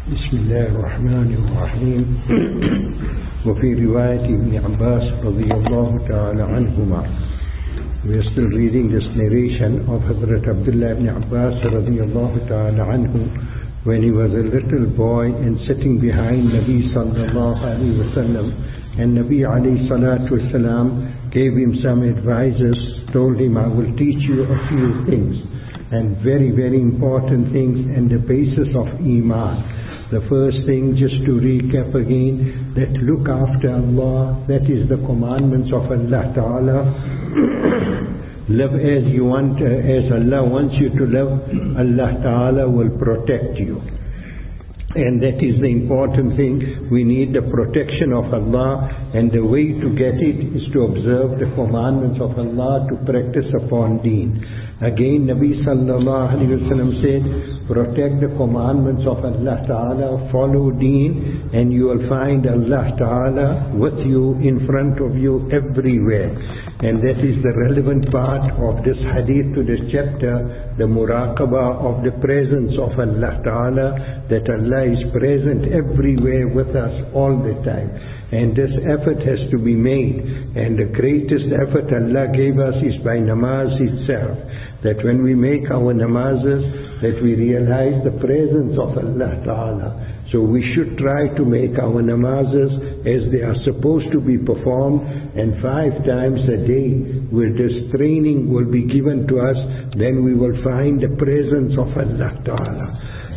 بسم الله الرحمن الرحيم. وفي رواية ابن عباس رضي الله تعالى عنهما. We are still reading this narration of Hazrat Abdullah ibn Abbas radiyallahu ta'ala anhu when he was a little boy and sitting behind Nabi sallallahu alayhi wa sallam, and Nabi alayhi salatu wasalam gave him some advices, told him, I will teach you a few things, and very, very important things, and the basis of Iman. The first thing, just to recap again, that look after Allah, that is the commandments of Allah Ta'ala. Live as you want, as Allah wants you to live. Allah Ta'ala will protect you. And that is the important thing. We need the protection of Allah, and the way to get it is to observe the commandments of Allah, to practice upon deen. Again, Nabi sallallahu alayhi wa sallam said, protect the commandments of Allah Ta'ala, follow deen, and you will find Allah Ta'ala with you, in front of you, everywhere. And that is the relevant part of this hadith to this chapter, the muraqabah of the presence of Allah Ta'ala, that Allah is present everywhere with us all the time. And this effort has to be made, and the greatest effort Allah gave us is by namaz itself. That when we make our namazes, that we realize the presence of Allah Ta'ala. So we should try to make our namazes as they are supposed to be performed, and 5 times a day with this training will be given to us, then we will find the presence of Allah Ta'ala.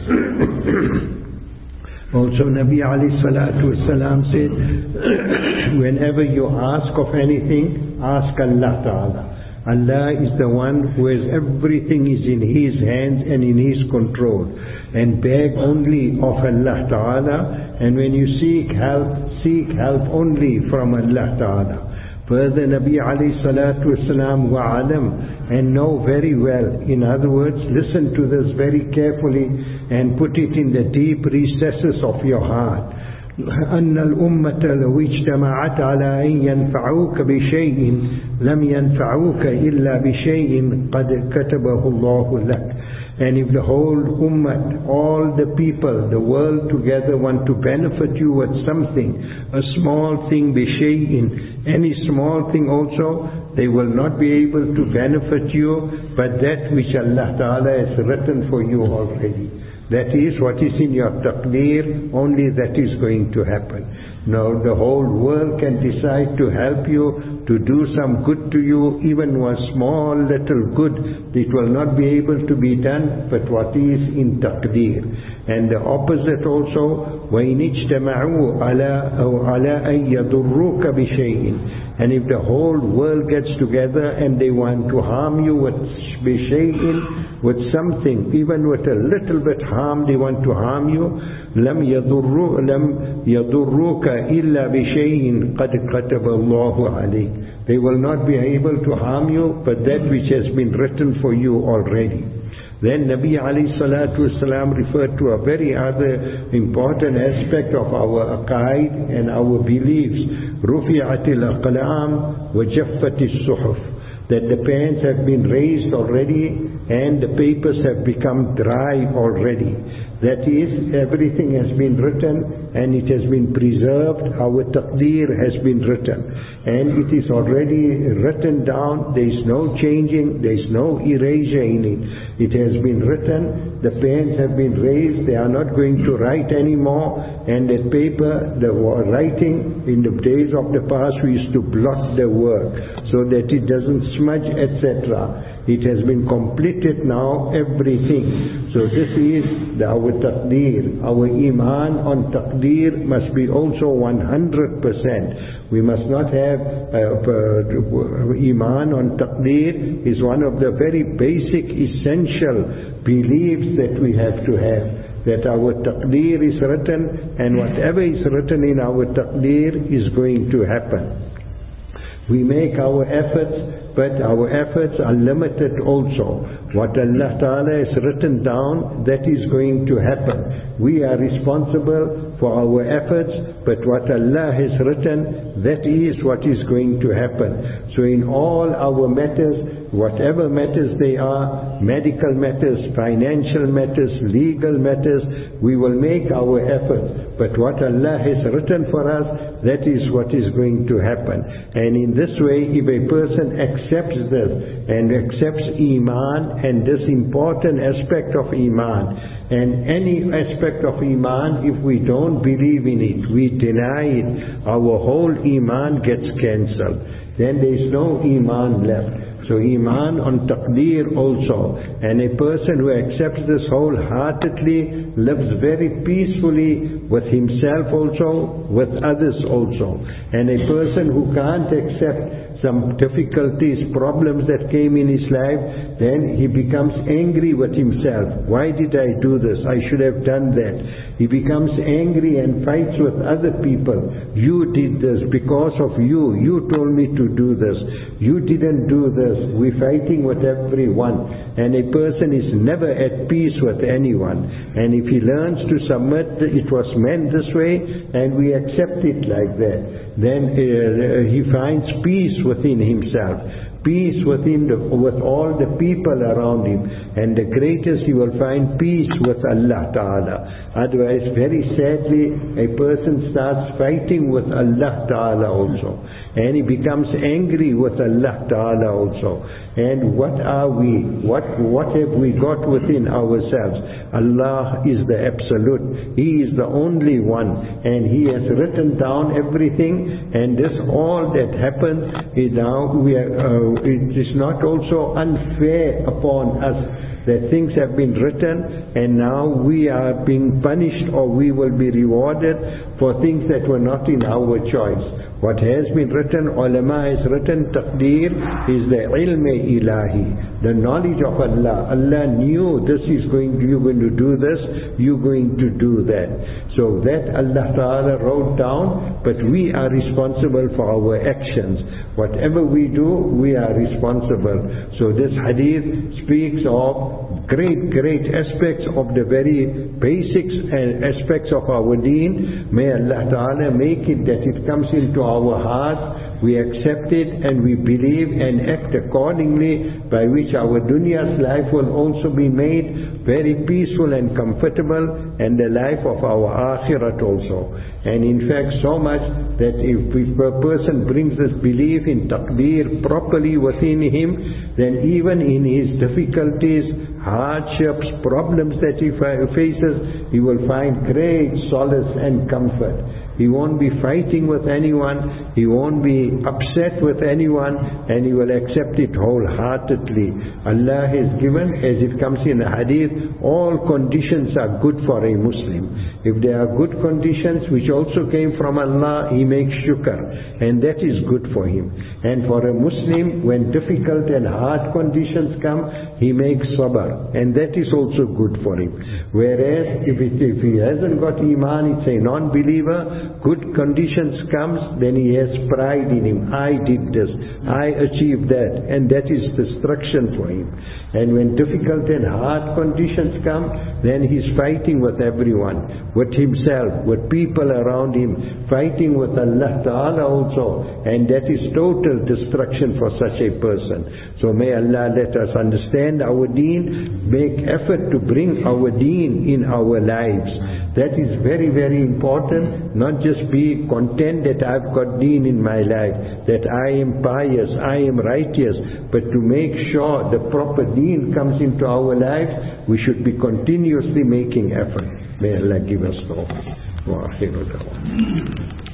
Also Nabi alayhi salatu wasalam said, whenever you ask of anything, ask Allah Ta'ala. Allah is the one who has everything is in His hands and in His control. And beg only of Allah Ta'ala. And when you seek help only from Allah Ta'ala. Further, Nabi alayhi salatu wasalam wa'alam, and know very well. In other words, listen to this very carefully and put it in the deep recesses of your heart. أن الأمة لو اجتمعت على أن ينفعوك بشيء لم ينفعوك إلا بشيء قد كتبه الله لك. And if the whole ummah, all the people, the world together want to benefit you with something, a small thing, bishay'in, any small thing also, they will not be able to benefit you, but that which Allah Ta'ala has written for you already. That is what is in your taqdeer, only that is going to happen. Now the whole world can decide to help you, to do some good to you, even one small little good, it will not be able to be done, but what is in taqdeer. And the opposite also, وَإِنِ اجْتَمَعُوا عَلَىٰ أَن يَضُرُّوكَ بِشَيْءٍ. And if the whole world gets together and they want to harm you with بِشَيْءٍ, with something, even with a little bit harm, they want to harm you, لَمْ يَضُرُّوكَ إِلَّا بِشَيْءٍ قَدْ كَتَبَ اللَّهُ عَلَيْكَ. They will not be able to harm you, but that which has been written for you already. Then Nabi alayhi salatu wasalam referred to a very other important aspect of our aqaid and our beliefs. رُفِعَتِ الْأَقْلَامِ وَجَفَّتِ الصُّحُفِ. That the pens have been raised already and the papers have become dry already. That is, everything has been written and it has been preserved. Our taqdeer has been written and it is already written down. There is no changing, there is no erasure in it. It has been written, the pens have been raised, they are not going to write anymore, and that paper, the writing, in the days of the past we used to blot the work so that it doesn't smudge, etc. It has been completed now, everything. So this is our taqdeer. Our iman on taqdeer must be also 100%. We must not have iman on taqdeer is one of the very basic essential beliefs that we have to have. That our taqdeer is written, and whatever is written in our taqdeer is going to happen. We make our efforts, but our efforts are limited also. What Allah Ta'ala has written down, that is going to happen. We are responsible for our efforts, but what Allah has written, that is what is going to happen. So in all our matters, whatever matters they are, medical matters, financial matters, legal matters, we will make our effort. But what Allah has written for us, that is what is going to happen. And in this way, if a person accepts this and accepts Iman and this important aspect of Iman, and any aspect of Iman, if we don't believe in it, we deny it, our whole Iman gets cancelled. Then there is no Iman left. So Iman on Taqdeer also. And a person who accepts this wholeheartedly lives very peacefully with himself also, with others also. And a person who can't accept some difficulties, problems that came in his life, then he becomes angry with himself. Why did I do this? I should have done that. He becomes angry and fights with other people. You did this because of you. You told me to do this. You didn't do this. We're fighting with everyone. And a person is never at peace with anyone. And if he learns to submit, it was meant this way, and we accept it like that, then he finds peace within himself, peace within with all the people around him, and the greatest he will find peace with Allah Ta'ala. Otherwise, very sadly, a person starts fighting with Allah Ta'ala also, and he becomes angry with Allah Ta'ala also. And what are we? What have we got within ourselves? Allah is the Absolute. He is the only one, and He has written down everything. And this all that happens is now it is not also unfair upon us that things have been written, and now we are being punished, or we will be rewarded for things that were not in our choice. What has been written, ulama has written, taqdeer is the ilm ilahi, the knowledge of Allah. Allah knew this is you're going to do this, you're going to do that. So that Allah Ta'ala wrote down, but we are responsible for our actions. Whatever we do, we are responsible. So this hadith speaks of great aspects of the very basics and aspects of our deen. May Allah Ta'ala make it that it comes into our hearts, we accept it and we believe and act accordingly, by which our dunya's life will also be made very peaceful and comfortable, and the life of our akhirat also. And in fact, so much that if a person brings this belief in taqdeer properly within him, then even in his difficulties, hardships, problems that he faces, he will find great solace and comfort. He won't be fighting with anyone, he won't be upset with anyone, and he will accept it wholeheartedly. Allah has given, as it comes in the hadith, all conditions are good for a Muslim. If there are good conditions which also came from Allah, he makes shukr, and that is good for him. And for a Muslim, when difficult and hard conditions come, he makes sabr, and that is also good for him. Whereas if he hasn't got iman, it's a non-believer, good conditions comes, then he has pride in him. I did this, I achieved that, and that is destruction for him. And when difficult and hard conditions come, then he's fighting with everyone, with himself, with people around him, fighting with Allah Ta'ala also, and that is total destruction for such a person. So may Allah let us understand our deen, make effort to bring our deen in our lives. That is very important. Not just be content that I've got deen in my life, that I am pious, I am righteous, but to make sure the proper deen comes into our lives, we should be continuously making effort. May Allah give us tawfiq. Wa akhiru da'wana.